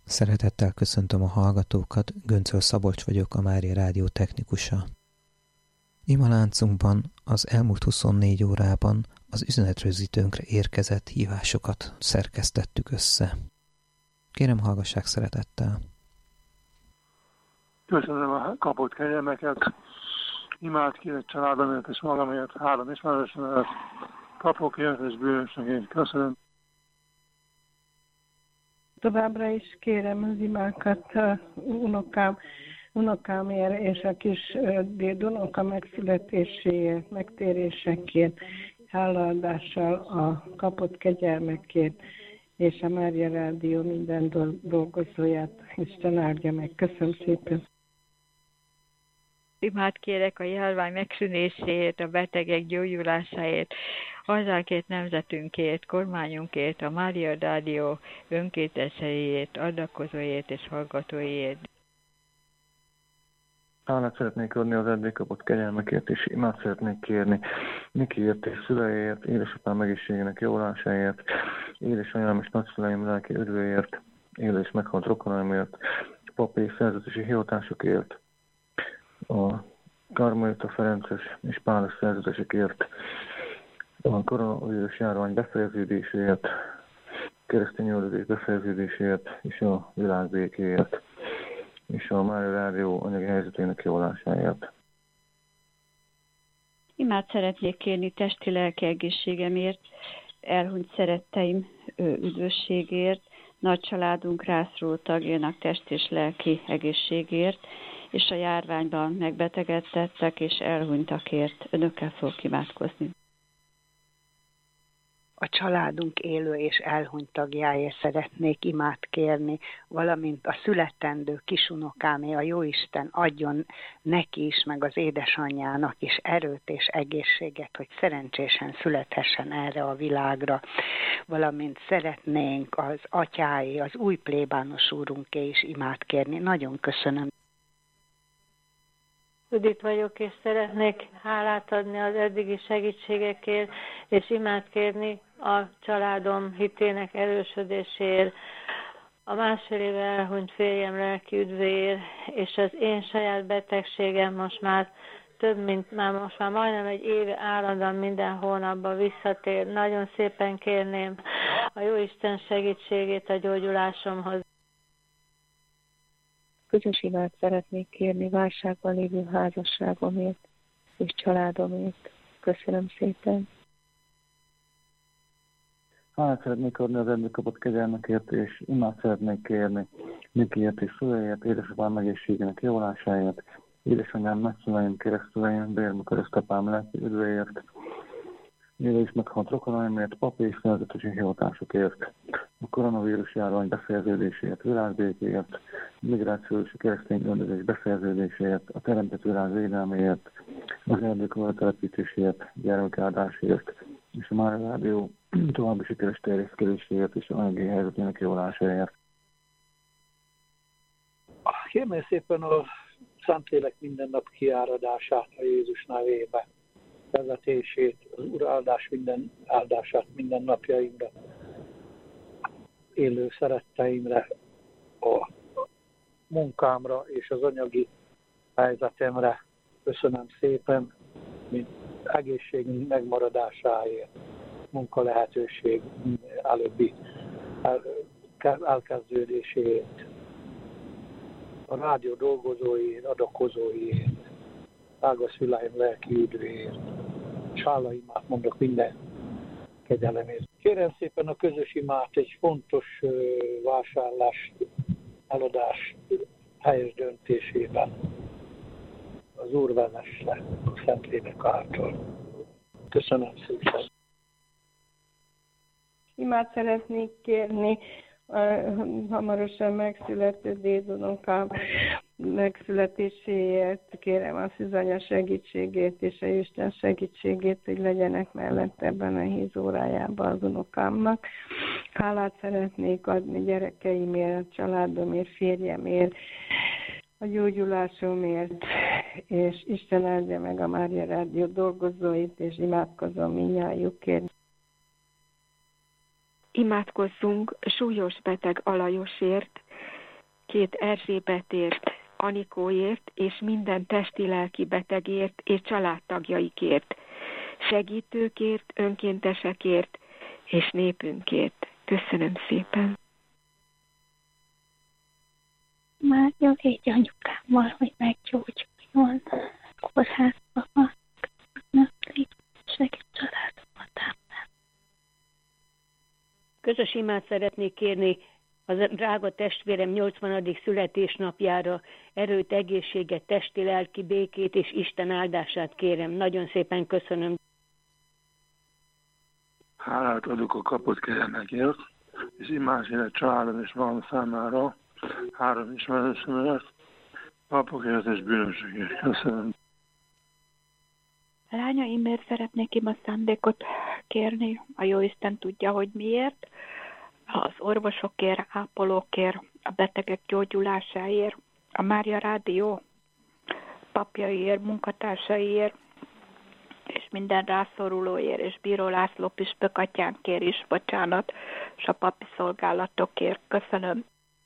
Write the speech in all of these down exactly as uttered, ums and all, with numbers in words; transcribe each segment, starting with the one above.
Szeretettel köszöntöm a hallgatókat, Göncöl Szabolcs vagyok, a Mária Rádió technikusa. Imaláncunkban az elmúlt huszonnégy órában az üzenetrögzítőnkre érkezett hívásokat szerkesztettük össze. Kérem, hallgassák szeretettel. Köszönöm a kapott kegyelmeket, imád kérek családomért és magamért, három ismerősömet, papokért és bűnösökért. Köszönöm. Továbbra is kérem az imákat a unokám, unokámért és a kis dédunoka megszületéséért, megtérésekért, hálaadással a kapott kegyelmekért, és a Mária Rádió minden dolgozóját Isten áldja meg. Köszönöm szépen. Imát kérek a járvány megszűnéséért, a betegek gyógyulásáért, hazánkért, nemzetünkért, kormányunkért, a Mária Rádió önkénteseiért, adakozóért és hallgatóiért. Hálát szeretnék adni az eddig kapott kegyelmekért, és imát szeretnék kérni Nikiért és szüleiért, édesapám egészségének javulásáért, édesanyám és nagyszüleim lelki üdvéért, él és meghalt rokonaimért, papi szerzetesi hivatásokért, a Karmelita Ferences és Pálos szerzetesekért, a koronavírus járvány befejeződéséért, keresztény üldözés befejeződéséért és a világ békéért, és a Mária Rádió anyagi helyzetének javulásáért. Imát szeretnék kérni testi-lelki egészségemért, elhunyt szeretteim üdvösségért, nagy családunk rászoruló tagjának test és lelki egészségért, és a járványban megbetegedtettek és elhunytakért. Önökkel fogok imádkozni. A családunk élő és elhunyt tagjáért szeretnék imát kérni, valamint a születendő kisunokámé, a Jóisten adjon neki is, meg az édesanyjának is erőt és egészséget, hogy szerencsésen születhessen erre a világra, valamint szeretnénk az atyái, az új plébános úrunké is imát kérni. Nagyon köszönöm. Judit vagyok, és szeretnék hálát adni az eddigi segítségekért, és imát kérni a családom hitének erősödéséért, a másfél éve elhunyt férjem lelki üdvéért, és az én saját betegségem most már több, mint már most már majdnem egy éve állandóan minden hónapban visszatér. Nagyon szépen kérném a Jóisten segítségét a gyógyulásomhoz. Közös imát szeretnék kérni válságban lévő házasságomért és családomért. Köszönöm szépen. Hálát szeretnék adni az eddig kapott kegyelmekért, és imát szeretnék kérni Nikiért és szüleiért, édesapám egészségének javulásáért, édesanyám, nagyszüleim, keresztüleim, bérmű keresztapám lelki üdvéért, éle is meghalt rokonaimért, papi és szerzetesi hivatásokért, a koronavírus járvány befejeződéséért, világbékéért, migrációs keresztény üldözés befejeződéséért, a teremtett világ védelméért, az erdők telepítéséért, gyermekáldásért, és a Mária Rádió további sikeres terjeszkedéséért és a anyagi helyzetének javulásáért. Kérném szépen a Szentlélek minden nap kiáradását a Jézus nevébe, vezetését, az Úr áldás minden áldását minden napjaimra, élő szeretteimre, a munkámra és az anyagi helyzetemre. Köszönöm szépen, mint egészségünk megmaradásáért, munkalehetőség előbbi elkezdődéséért, a rádió dolgozóiért, adakozóiért, ágas szüleim lelki üdvéért, és hálaimát mondok minden kegyelemért. Kérem szépen a közös imát egy fontos vásárlás, eladás helyes döntésében. Az Úr vezesse a Szentlélek által. Köszönöm szépen. Imát szeretnék kérni a hamarosan megszülető dédunokám megszületéséért, kérem a szűzanya segítségét és a Isten segítségét, hogy legyenek mellett ebben a híz órájában az unokámnak. Hálát szeretnék adni gyerekeimért, a családomért, férjemért, a gyógyulásomért, és Isten áldja meg a Mária Rádió dolgozóit, és imádkozom mindnyájukért. Imádkozzunk súlyos beteg Alajosért, két Erzsébetért, Anikóért és minden testi-lelki betegért és családtagjaikért, segítőkért, önkéntesekért és népünkért. Köszönöm szépen. Már jó légy anyukámmal, hogy meggyógyuljon. Kórházba van. Köszönöm, légy segít családomat, ámen. Közös imát szeretnék kérni az drága testvérem nyolcvanadik születésnapjára. Erőt, egészséget, testi, lelki békét és Isten áldását kérem. Nagyon szépen köszönöm. Hálát adok a kapott kegyelmekért, és imádom családom és magam számára, három ismerősömet, papokért és bűnösökért. Köszönöm. Lányaimért szeretnék ima szándékot kérni, a Jóisten tudja, hogy miért. Az orvosokért, ápolókért, a betegek gyógyulásáért, a Mária Rádió papjaiért, munkatársaiért, és minden rászorulóért, és Bíró László püspök atyánkért is bocsánat, és a papi szolgálatokért. Köszönöm.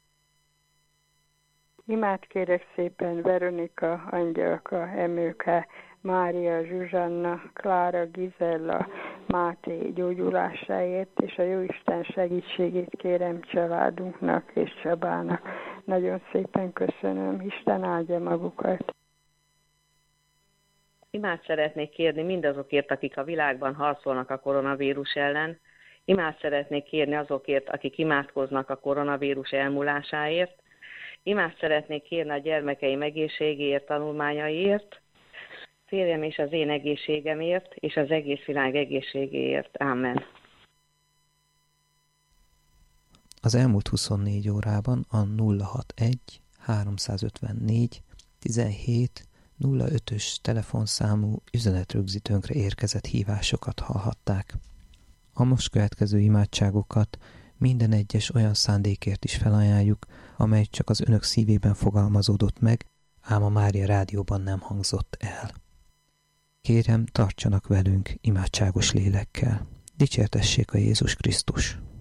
Imát kérek szépen Veronika, Angyalka, Emőke, Mária, Zsuzsanna, Klára, Gizella, Máté gyógyulásáért, és a Jóisten segítségét kérem családunknak és Csabának. Nagyon szépen köszönöm. Isten áldja magukat. Imát szeretnék kérni mindazokért, akik a világban harcolnak a koronavírus ellen. Imát szeretnék kérni azokért, akik imádkoznak a koronavírus elmúlásáért. Imát szeretnék kérni a gyermekeim egészségéért, tanulmányaiért, férjem és az én egészségemért, és az egész világ egészségéért. Ámen. Az elmúlt huszonnégy órában a nulla hatvanegy háromszázötvennégy tizenhét nulla ötös telefonszámú üzenetrögzítőnkre érkezett hívásokat hallhatták. A most következő imádságokat minden egyes olyan szándékért is felajánljuk, amely csak az önök szívében fogalmazódott meg, ám a Mária Rádióban nem hangzott el. Kérem, tartsanak velünk imádságos lélekkel. Dicsértessék a Jézus Krisztus!